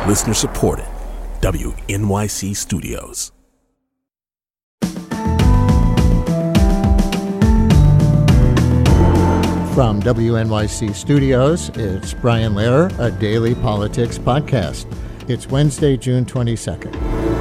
Listener supported. WNYC Studios. From WNYC Studios, it's Brian Lehrer, a daily politics podcast. It's Wednesday, June 22nd.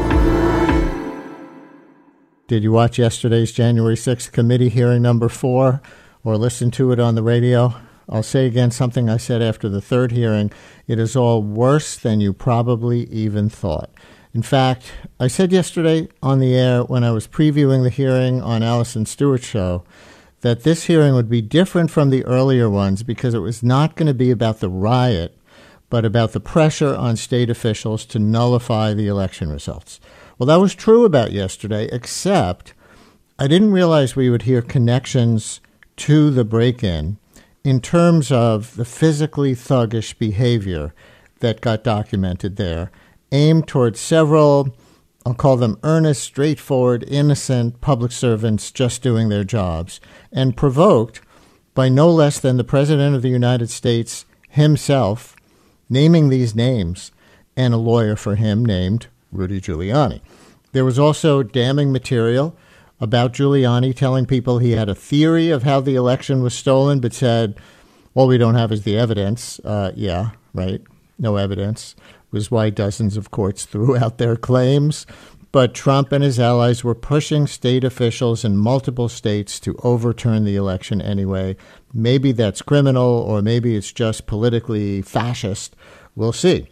Did you watch yesterday's January 6th committee hearing number 4 or listen to it on the radio? I'll say again something I said after the third hearing. It is all worse than you probably even thought. In fact, I said yesterday on the air when I was previewing the hearing on Alison Stewart's show that this hearing would be different from the earlier ones because it was not going to be about the riot, but about the pressure on state officials to nullify the election results. Well, that was true about yesterday, except I didn't realize we would hear connections to the break-in in terms of the physically thuggish behavior that got documented there, aimed towards several, I'll call them earnest, straightforward, innocent public servants just doing their jobs, and provoked by no less than the President of the United States himself naming these names and a lawyer for him named Rudy Giuliani. There was also damning material about Giuliani telling people he had a theory of how the election was stolen, but said, all we don't have is the evidence. Yeah, right. No evidence was why dozens of courts threw out their claims. But Trump and his allies were pushing state officials in multiple states to overturn the election anyway. Maybe that's criminal, or maybe it's just politically fascist. We'll see.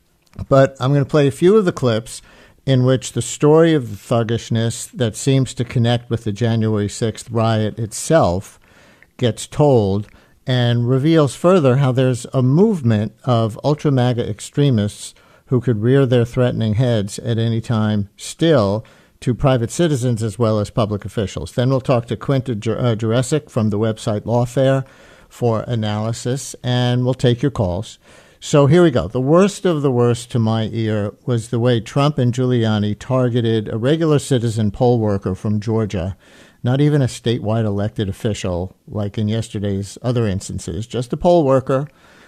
But I'm going to play a few of the clips in which the story of the thuggishness that seems to connect with the January 6th riot itself gets told and reveals further how there's a movement of ultra-MAGA extremists who could rear their threatening heads at any time still to private citizens as well as public officials. Then we'll talk to Quinta Jurecic from the website Lawfare for analysis, and we'll take your calls. So here we go. The worst of the worst to my ear was the way Trump and Giuliani targeted a regular citizen poll worker from Georgia, not even a statewide elected official like in yesterday's other instances, just a poll worker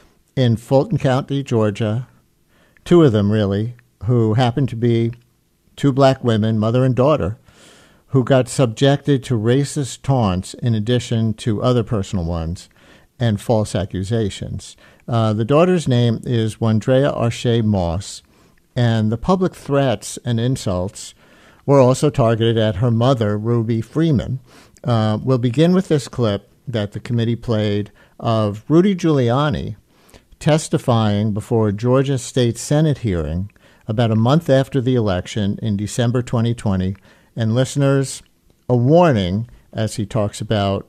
in Fulton County, Georgia, two of them really, who happened to be two black women, mother and daughter, who got subjected to racist taunts in addition to other personal ones and false accusations. The daughter's name is Wandrea Arche Moss, and the public threats and insults were also targeted at her mother, Ruby Freeman. We'll begin with this clip that the committee played of Rudy Giuliani testifying before a Georgia State Senate hearing about a month after the election in December 2020. And listeners, a warning as he talks about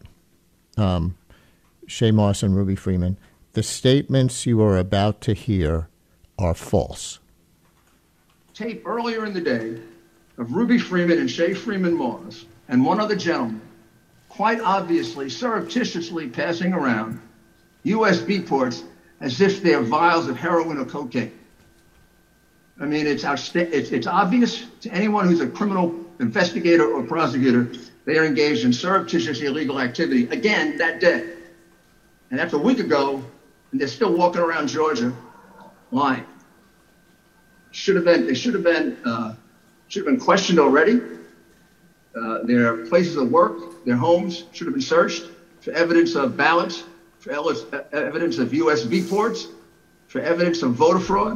Shay Moss and Ruby Freeman. The statements you are about to hear are false. Tape earlier in the day of Ruby Freeman and Shay Freeman Moss and one other gentleman quite obviously surreptitiously passing around USB ports as if they're vials of heroin or cocaine. I mean, it's obvious to anyone who's a criminal investigator or prosecutor they are engaged in surreptitious illegal activity again that day. And that's a week ago, and they're still walking around Georgia lying. They should have been questioned already. Their places of work, their homes should have been searched for evidence of ballots, for evidence of USB ports, for evidence of voter fraud.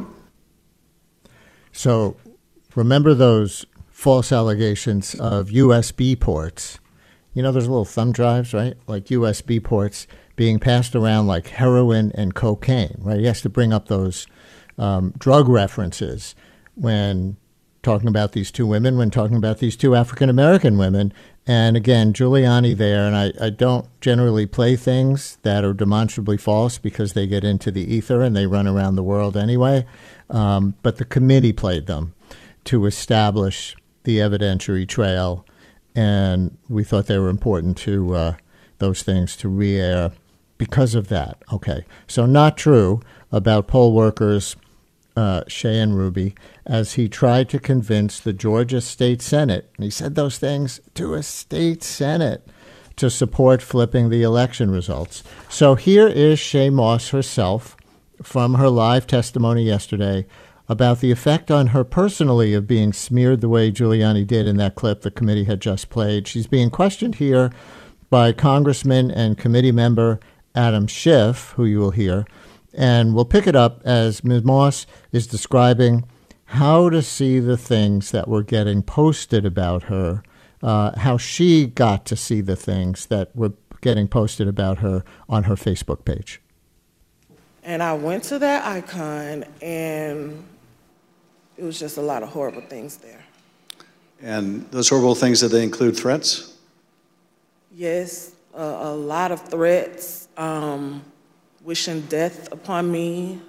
So remember those false allegations of USB ports. You know, there's little thumb drives, right? Like USB ports being passed around like heroin and cocaine, right? He has to bring up those drug references when talking about these two women, when talking about these two African-American women. And again, Giuliani there, and I don't generally play things that are demonstrably false because they get into the ether and they run around the world anyway. But the committee played them to establish the evidentiary trail, and we thought they were important to those things to re-air because of that. Okay, so not true about poll workers Shay and Ruby as he tried to convince the Georgia State Senate, and he said those things to a state Senate, to support flipping the election results. So here is Shay Moss herself from her live testimony yesterday about the effect on her personally of being smeared the way Giuliani did in that clip the committee had just played. She's being questioned here by Congressman and committee member Adam Schiff, who you will hear. And we'll pick it up as Ms. Moss is describing how to see the things that were getting posted about her, how she got to see the things that were getting posted about her on her Facebook page. And I went to that icon, and it was just a lot of horrible things there. And those horrible things, did they include threats? Yes, a lot of threats, wishing death upon me,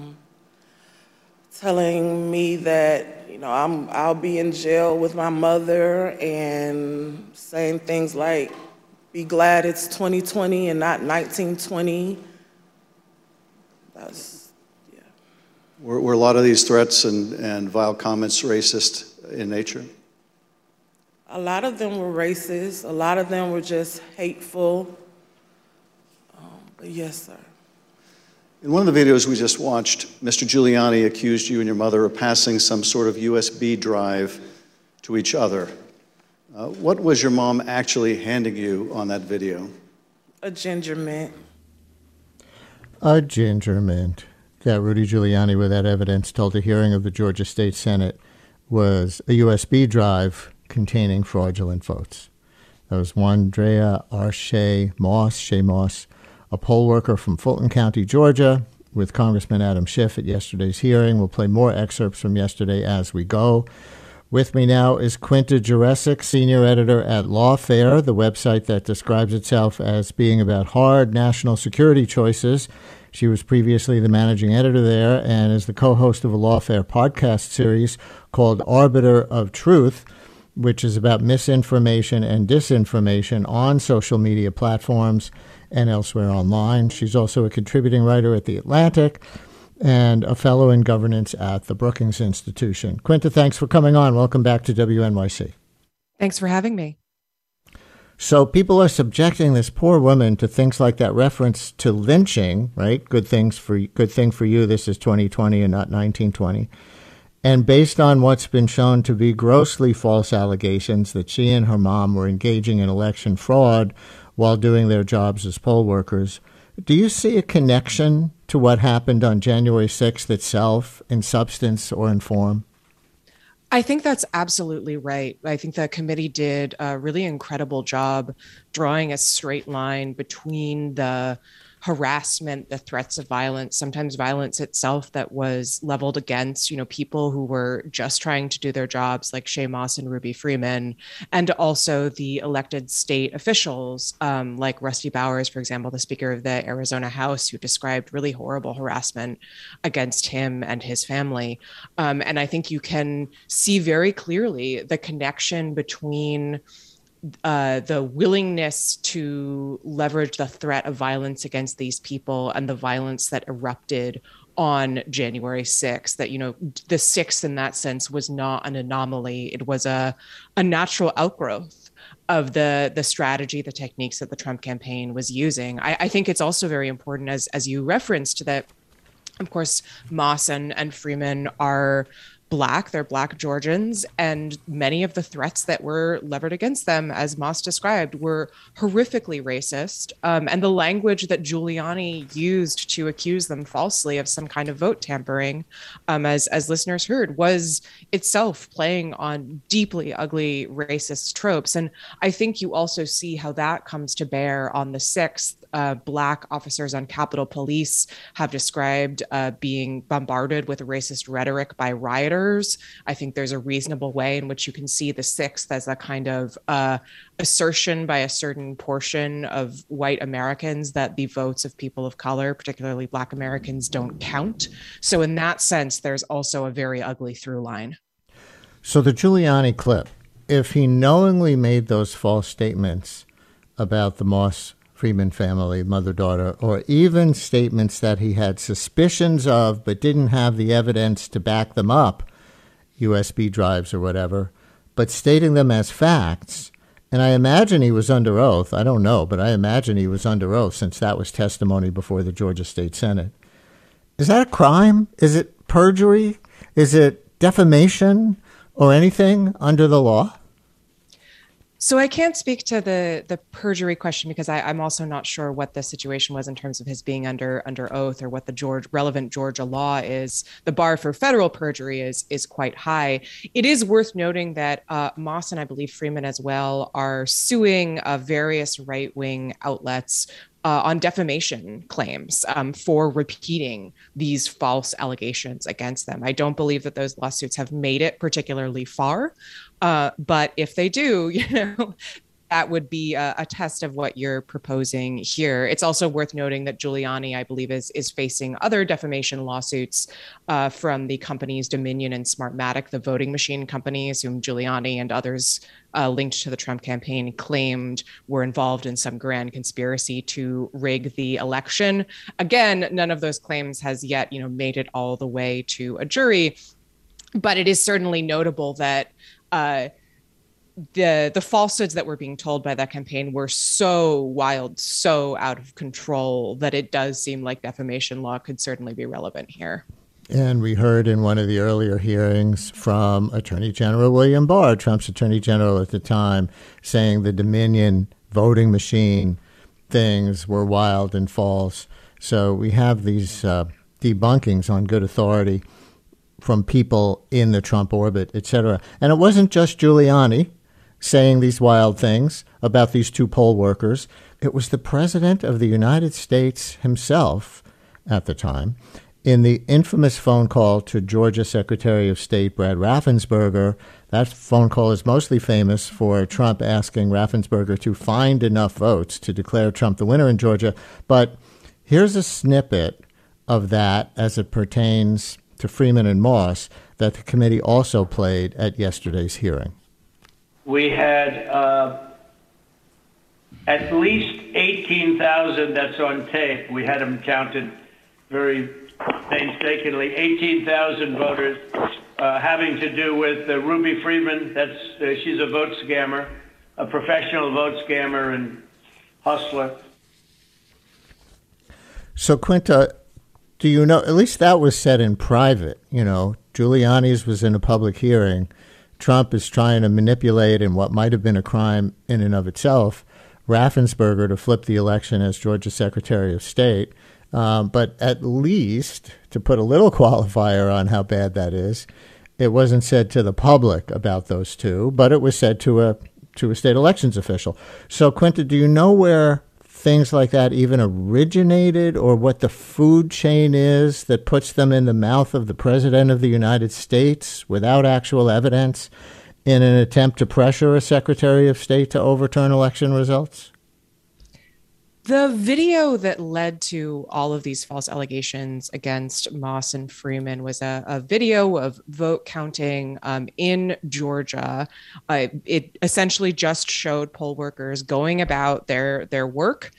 telling me that, I'll be in jail with my mother, and saying things like, be glad it's 2020 and not 1920. Were a lot of these threats and vile comments racist in nature? A lot of them were racist. A lot of them were just hateful. But yes, sir. In one of the videos we just watched, Mr. Giuliani accused you and your mother of passing some sort of USB drive to each other. What was your mom actually handing you on that video? A ginger mint. A ginger mint. That Rudy Giuliani, with that evidence, told a hearing of the Georgia State Senate was a USB drive containing fraudulent votes. That was Wandrea R. Shea Moss, a poll worker from Fulton County, Georgia, with Congressman Adam Schiff at yesterday's hearing. We'll play more excerpts from yesterday as we go. With me now is Quinta Jurecic, senior editor at Lawfare, the website that describes itself as being about hard national security choices. She was previously the managing editor there and is the co-host of a Lawfare podcast series called Arbiter of Truth, which is about misinformation and disinformation on social media platforms and elsewhere online. She's also a contributing writer at The Atlantic and a fellow in governance at the Brookings Institution. Quinta, thanks for coming on. Welcome back to WNYC. Thanks for having me. So people are subjecting this poor woman to things like that reference to lynching, right? Good thing for you. This is 2020 and not 1920. And based on what's been shown to be grossly false allegations that she and her mom were engaging in election fraud while doing their jobs as poll workers, do you see a connection to what happened on January 6th itself in substance or in form? I think that's absolutely right. I think the committee did a really incredible job drawing a straight line between the harassment, the threats of violence, sometimes violence itself that was leveled against, people who were just trying to do their jobs like Shaye Moss and Ruby Freeman, and also the elected state officials like Rusty Bowers, for example, the Speaker of the Arizona House, who described really horrible harassment against him and his family. And I think you can see very clearly the connection between the willingness to leverage the threat of violence against these people and the violence that erupted on January 6th, that, the 6th in that sense was not an anomaly. It was a natural outgrowth of the strategy, the techniques that the Trump campaign was using. I think it's also very important, as you referenced, that, of course, Moss and Freeman are Black, they're Black Georgians, and many of the threats that were levered against them, as Moss described, were horrifically racist. And the language that Giuliani used to accuse them falsely of some kind of vote tampering, as listeners heard, was itself playing on deeply ugly racist tropes. And I think you also see how that comes to bear on the 6th. Black officers on Capitol Police have described being bombarded with racist rhetoric by rioters. I think there's a reasonable way in which you can see the 6th as a kind of assertion by a certain portion of white Americans that the votes of people of color, particularly Black Americans, don't count. So in that sense, there's also a very ugly through line. So the Giuliani clip, if he knowingly made those false statements about the Moss Freeman family, mother-daughter, or even statements that he had suspicions of but didn't have the evidence to back them up, USB drives or whatever, but stating them as facts, and I imagine he was under oath. I don't know, but I imagine he was under oath since that was testimony before the Georgia State Senate. Is that a crime? Is it perjury? Is it defamation or anything under the law? So I can't speak to the perjury question because I'm also not sure what the situation was in terms of his being under oath or what the relevant Georgia law is. The bar for federal perjury is quite high. It is worth noting that Moss and I believe Freeman as well are suing various right-wing outlets on defamation claims for repeating these false allegations against them. I don't believe that those lawsuits have made it particularly far, but if they do, that would be a test of what you're proposing here. It's also worth noting that Giuliani, I believe, is facing other defamation lawsuits from the companies Dominion and Smartmatic, the voting machine companies, whom Giuliani and others linked to the Trump campaign claimed were involved in some grand conspiracy to rig the election. Again, none of those claims has yet, made it all the way to a jury, but it is certainly notable that the falsehoods that were being told by that campaign were so wild, so out of control that it does seem like defamation law could certainly be relevant here. And we heard in one of the earlier hearings from Attorney General William Barr, Trump's Attorney General at the time, saying the Dominion voting machine things were wild and false. So we have these debunkings on good authority from people in the Trump orbit, et cetera. And it wasn't just Giuliani saying these wild things about these two poll workers. It was the President of the United States himself at the time, in the infamous phone call to Georgia Secretary of State Brad Raffensperger. That phone call is mostly famous for Trump asking Raffensperger to find enough votes to declare Trump the winner in Georgia. But here's a snippet of that as it pertains to Freeman and Moss that the committee also played at yesterday's hearing. We had at least 18,000, that's on tape. We had them counted very painstakingly, 18,000 voters having to do with Ruby Freeman. She's a vote scammer, a professional vote scammer and hustler. So, Quinta, do you know, at least that was said in private, Giuliani's was in a public hearing. Trump is trying to manipulate in what might have been a crime in and of itself, Raffensperger to flip the election as Georgia Secretary of State. But at least, to put a little qualifier on how bad that is, it wasn't said to the public about those two, but it was said to a state elections official. So, Quinta, do you know where things like that even originated, or what the food chain is that puts them in the mouth of the President of the United States without actual evidence in an attempt to pressure a Secretary of State to overturn election results? The video that led to all of these false allegations against Moss and Freeman was a video of vote counting in Georgia. It essentially just showed poll workers going about their work.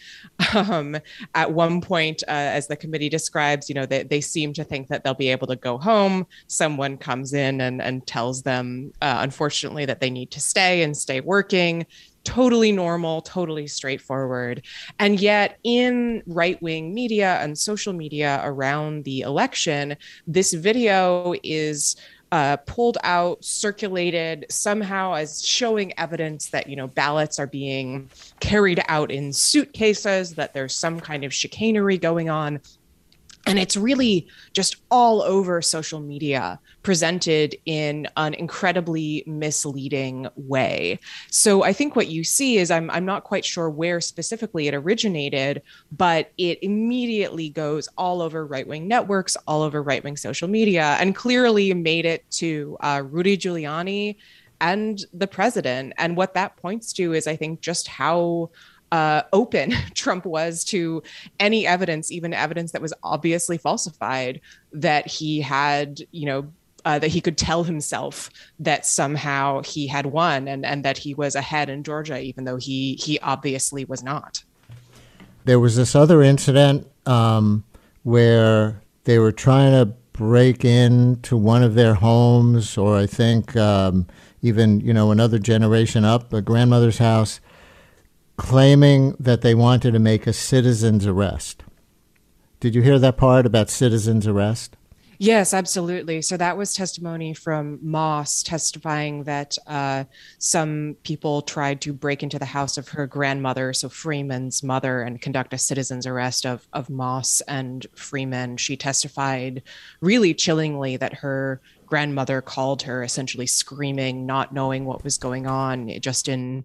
At one point, as the committee describes, they seem to think that they'll be able to go home. Someone comes in and tells them, unfortunately, that they need to stay working. Totally normal, totally straightforward. And yet in right-wing media and social media around the election, this video is pulled out, circulated somehow as showing evidence that, ballots are being carried out in suitcases, that there's some kind of chicanery going on. And it's really just all over social media, presented in an incredibly misleading way. So I think what you see is, I'm not quite sure where specifically it originated, but it immediately goes all over right-wing networks, all over right-wing social media, and clearly made it to Rudy Giuliani and the president. And what that points to is, I think, just how open Trump was to any evidence, even evidence that was obviously falsified, that he had, that he could tell himself that somehow he had won and that he was ahead in Georgia, even though he obviously was not. There was this other incident where they were trying to break into one of their homes, or I think even, another generation up, a grandmother's house, claiming that they wanted to make a citizen's arrest. Did you hear that part about citizen's arrest? Yes, absolutely. So that was testimony from Moss testifying that some people tried to break into the house of her grandmother, so Freeman's mother, and conduct a citizen's arrest of Moss and Freeman. She testified really chillingly that her grandmother called her, essentially screaming, not knowing what was going on, just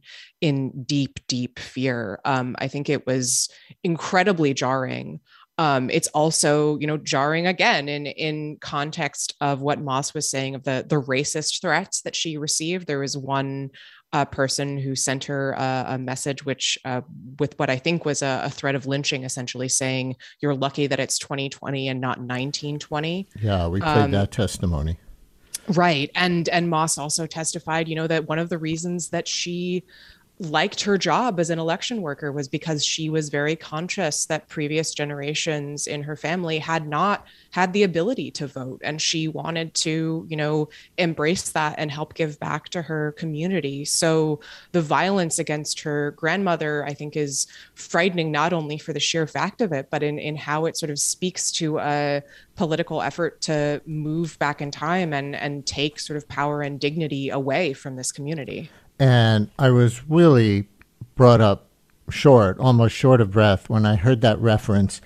in deep, deep fear. I think it was incredibly jarring. It's also, jarring again in context of what Moss was saying of the racist threats that she received. There was one person who sent her a message, which with what I think was a threat of lynching, essentially saying, "You're lucky that it's 2020 and not 1920." Yeah, we played that testimony. Right. And Moss also testified, that one of the reasons that she liked her job as an election worker was because she was very conscious that previous generations in her family had not had the ability to vote. And she wanted to, embrace that and help give back to her community. So the violence against her grandmother, I think, is frightening, not only for the sheer fact of it, but in how it sort of speaks to a political effort to move back in time and take sort of power and dignity away from this community. And I was really brought up short, almost short of breath, when I heard that reference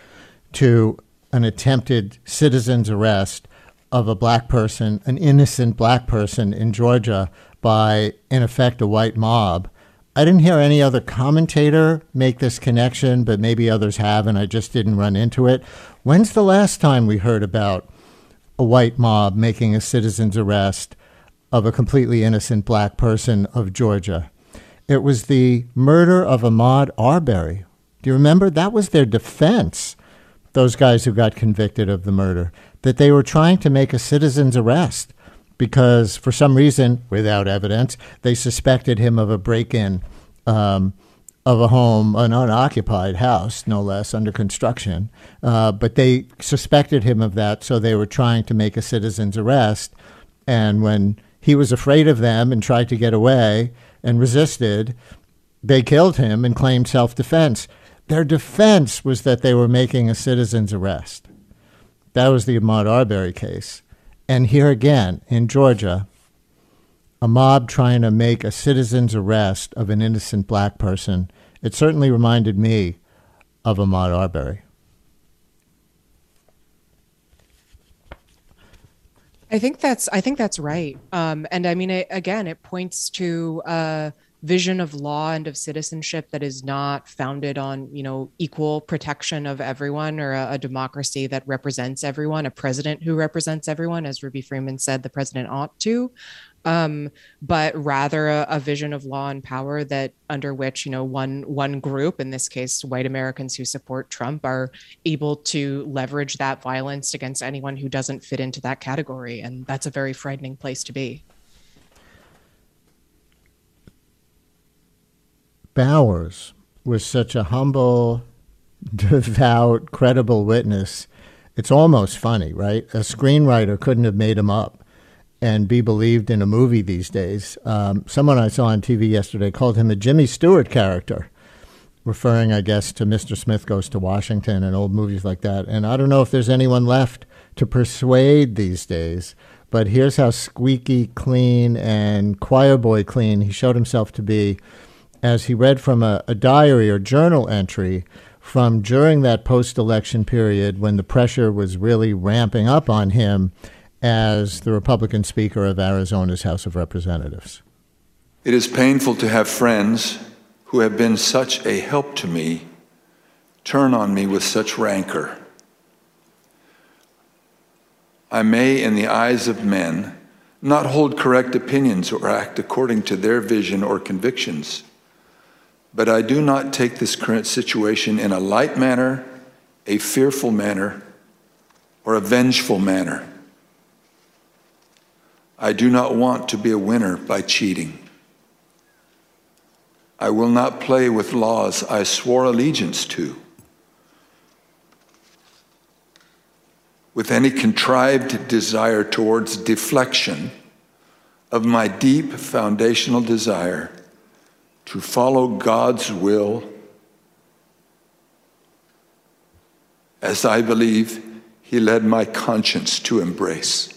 to an attempted citizen's arrest of a black person, an innocent black person in Georgia by, in effect, a white mob. I didn't hear any other commentator make this connection, but maybe others have, and I just didn't run into it. When's the last time we heard about a white mob making a citizen's arrest of a completely innocent black person of Georgia? It was the murder of Ahmaud Arbery. Do you remember? That was their defense, those guys who got convicted of the murder, that they were trying to make a citizen's arrest because for some reason, without evidence, they suspected him of a break-in of a home, an unoccupied house, no less, under construction. But they suspected him of that, so they were trying to make a citizen's arrest. And when he was afraid of them and tried to get away and resisted, they killed him and claimed self-defense. Their defense was that they were making a citizen's arrest. That was the Ahmaud Arbery case. And here again, in Georgia, a mob trying to make a citizen's arrest of an innocent black person. It certainly reminded me of Ahmaud Arbery. I think that's right. And I mean, it points to a vision of law and of citizenship that is not founded on, equal protection of everyone, or a democracy that represents everyone, a president who represents everyone, as Ruby Freeman said the president ought to. But rather a vision of law and power that under which, one group, in this case, white Americans who support Trump, are able to leverage that violence against anyone who doesn't fit into that category. And that's a very frightening place to be. Bowers was such a humble, devout, credible witness. It's almost funny, right? A screenwriter couldn't have made him up and be believed in a movie these days. Someone I saw on TV yesterday called him a Jimmy Stewart character, referring, I guess, to Mr. Smith Goes to Washington and old movies like that. And I don't know if there's anyone left to persuade these days, but here's how squeaky clean and choir boy clean he showed himself to be as he read from a diary or journal entry from during that post-election period when the pressure was really ramping up on him as the Republican Speaker of Arizona's House of Representatives. It is painful to have friends who have been such a help to me turn on me with such rancor. I may, in the eyes of men, not hold correct opinions or act according to their vision or convictions, but I do not take this current situation in a light manner, a fearful manner, or a vengeful manner. I do not want to be a winner by cheating. I will not play with laws I swore allegiance to with any contrived desire towards deflection of my deep foundational desire to follow God's will as I believe he led my conscience to embrace.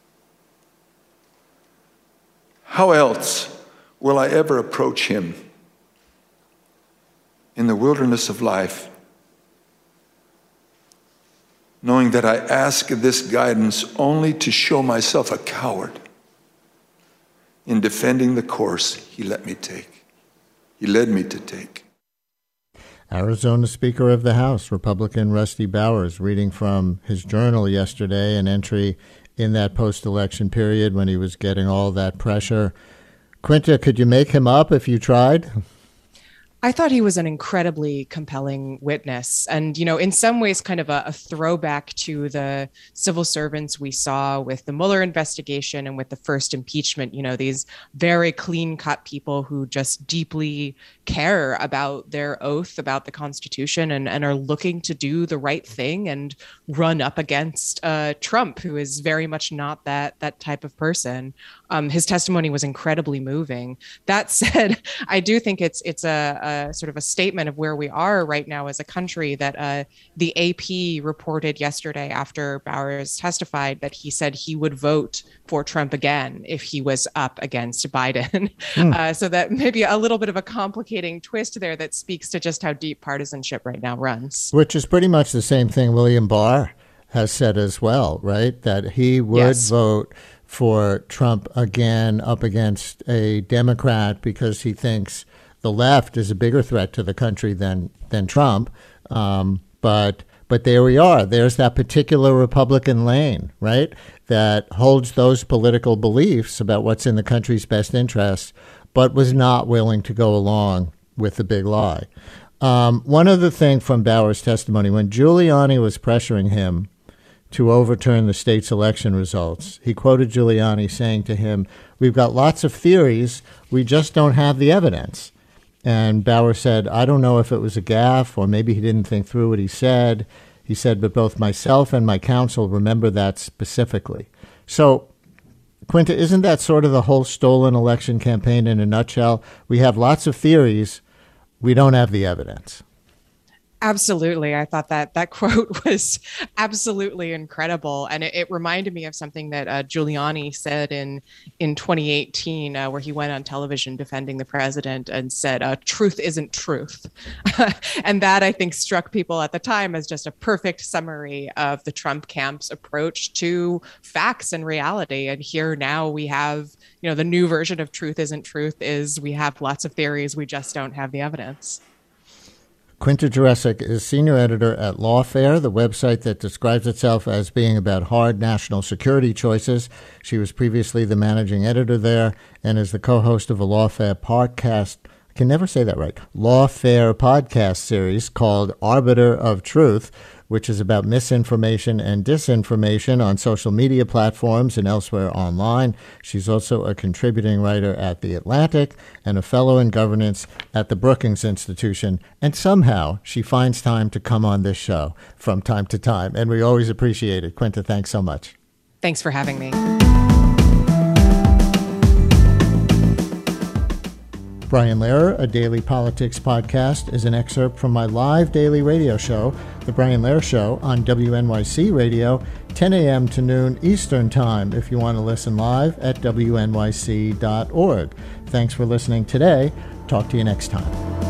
How else will I ever approach him in the wilderness of life, knowing that I ask this guidance only to show myself a coward in defending the course he let me take. He led me to take. Arizona Speaker of the House, Republican Rusty Bowers, reading from his journal yesterday, an entry in that post-election period when he was getting all that pressure. Quinta, could you make him up if you tried? I thought he was an incredibly compelling witness and, in some ways kind of a throwback to the civil servants we saw with the Mueller investigation and with the first impeachment, these very clean-cut people who just deeply care about their oath, about the Constitution, and are looking to do the right thing and run up against Trump, who is very much not that type of person. His testimony was incredibly moving. That said, I do think it's a sort of a statement of where we are right now as a country that the AP reported yesterday after Bowers testified that he said he would vote for Trump again if he was up against Biden. So that maybe a little bit of a complicating twist there that speaks to just how deep partisanship right now runs. Which is pretty much the same thing William Barr has said as well, right? That he would vote for Trump again up against a Democrat because he thinks the left is a bigger threat to the country than Trump. But there we are. There's that particular Republican lane, right, that holds those political beliefs about what's in the country's best interests, but was not willing to go along with the big lie. One other thing from Bowers' testimony, when Giuliani was pressuring him to overturn the state's election results, he quoted Giuliani saying to him, "We've got lots of theories, we just don't have the evidence." And Bauer said, "I don't know if it was a gaffe or maybe he didn't think through what he said." He said, "But both myself and my counsel remember that specifically." So, Quinta, isn't that sort of the whole stolen election campaign in a nutshell? We have lots of theories, we don't have the evidence. Absolutely. I thought that quote was absolutely incredible. And it reminded me of something that Giuliani said in 2018, where he went on television defending the president and said, truth isn't truth. And that, I think, struck people at the time as just a perfect summary of the Trump camp's approach to facts and reality. And here now we have, the new version of truth isn't truth is we have lots of theories, we just don't have the evidence. Quinta Jurecic is senior editor at Lawfare, the website that describes itself as being about hard national security choices. She was previously the managing editor there and is the co-host of a Lawfare podcast. I can never say that right. Lawfare podcast series called Arbiter of Truth, which is about misinformation and disinformation on social media platforms and elsewhere online. She's also a contributing writer at The Atlantic and a fellow in governance at the Brookings Institution. And somehow she finds time to come on this show from time to time. And we always appreciate it. Quinta, thanks so much. Thanks for having me. Brian Lehrer, a daily politics podcast, is an excerpt from my live daily radio show, The Brian Lehrer Show, on WNYC Radio, 10 a.m. to noon Eastern Time, if you want to listen live at wnyc.org. Thanks for listening today. Talk to you next time.